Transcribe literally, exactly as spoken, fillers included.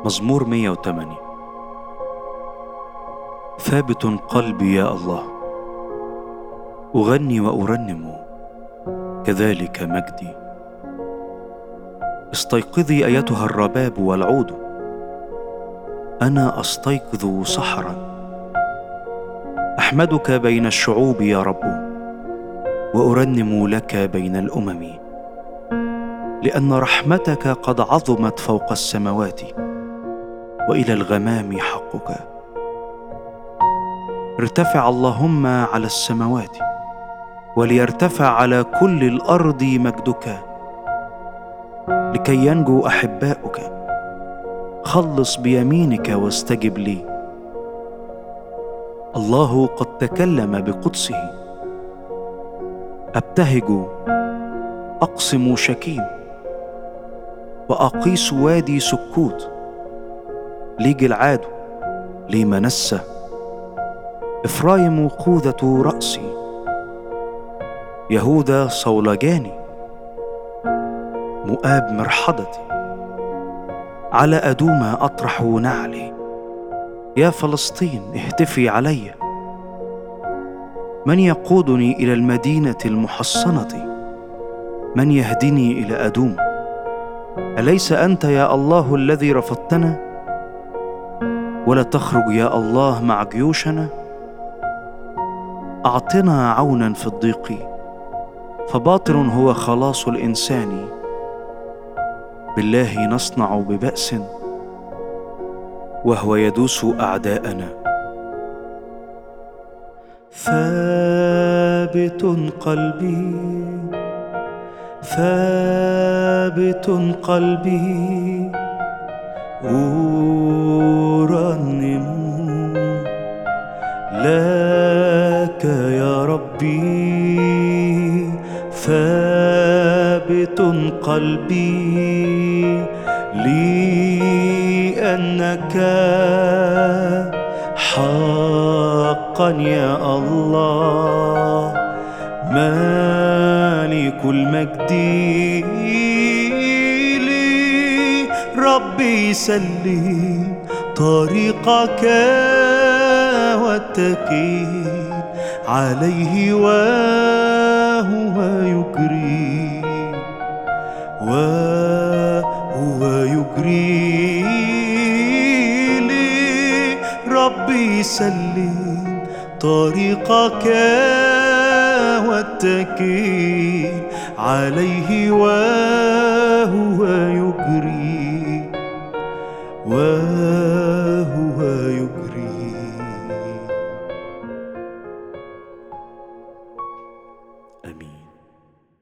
مزمور مئة وثمانية. ثابت قلبي يا الله، أغني وأرنم كذلك مجدي. استيقظي أيتها الرباب والعود، أنا أستيقظ سحرا. أحمدك بين الشعوب يا رب، وأرنم لك بين الأمم، لأن رحمتك قد عظمت فوق السماوات، وإلى الغمام حقك. ارتفع اللهم على السماوات، وليرتفع على كل الأرض مجدك، لكي ينجو أحباؤك. خلص بيمينك واستجب لي. الله قد تكلم بقدسه، أبتهج أقسم شكيم، وأقيس وادي سكوت. لي جلعاد، لي منسة، إفرايم خوذة رأسي، يهوذا صولجاني، مؤاب مرحضتي. على أدوم أطرح نعلي، يا فلسطين اهتفي علي. من يقودني إلى المدينة المحصنة؟ من يهدني إلى أدوم؟ أليس أنت يا الله الذي رفضتنا؟ ولا تخرج يا الله مع جيوشنا؟ أعطنا عونا في الضيق، فباطل هو خلاص الإنسان. بالله نصنع ببأس، وهو يدوس أعداءنا. ثابت قلبي، ثابت قلبي، أرنم لك يا ربي. ثابت قلبي، لأنك حقا يا الله مالك المجد. لي ربي سلم طريقك واتكل عليه، وهو يجري وهو يجري. لي ربي سلم طريقك واتكل عليه، وهو يجري وهو